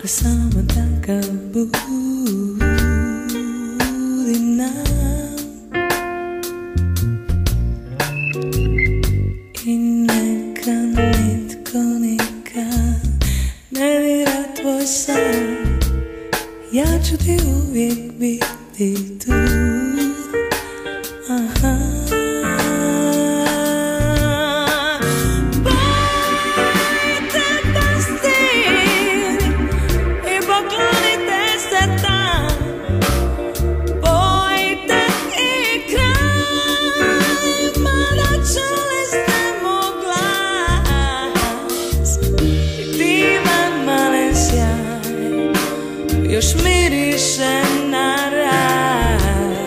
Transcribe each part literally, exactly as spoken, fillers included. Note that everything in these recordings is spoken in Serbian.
a samo takav budi nam i neka nitko nikad ne dira tvoj san. Ja ću ti uvijek biti tu. Aha. Još miriše na raj.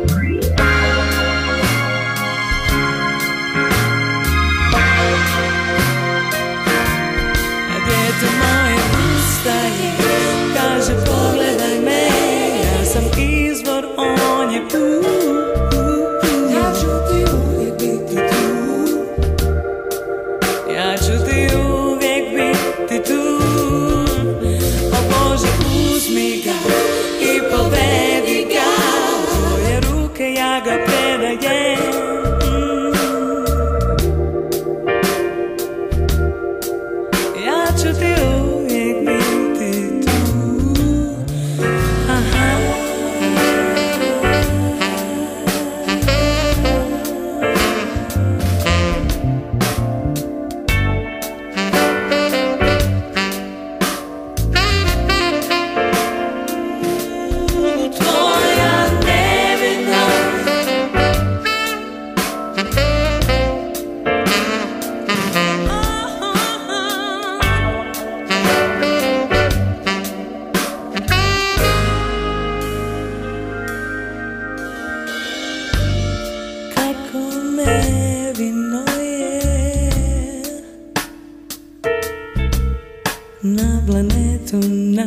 A dijete moje ustaje, kaže pogledaj me, ja sam izvor, on je put. Ja ću ti uvijek biti tu. Ja ću ti uvijek biti tu. Uzmi ga i povedi ga, tvoje ruke ja ga predajem. Ja ću ti uvijek biti tu. Aha. Nevino je na planetu,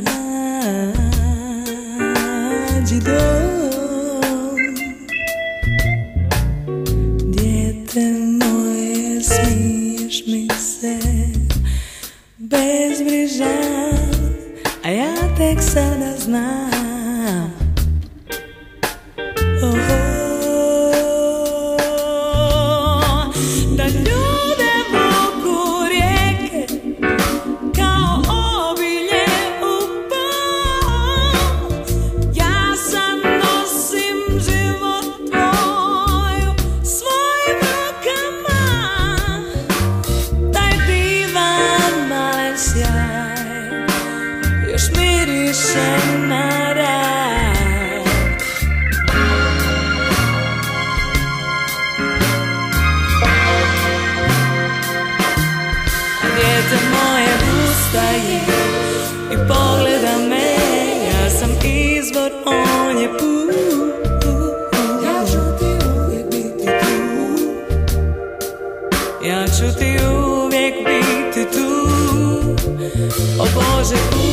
nađi dom. Dijete moje, smiješ mi se bezbrižan, a ja tek sada znam. Oh, još miriše na raj. A dijete moje ustaje i pogleda me, ja sam izvor, on je put. Ja ću ti uvijek biti tu. Ja ću ti uvijek biti tu. O Bože,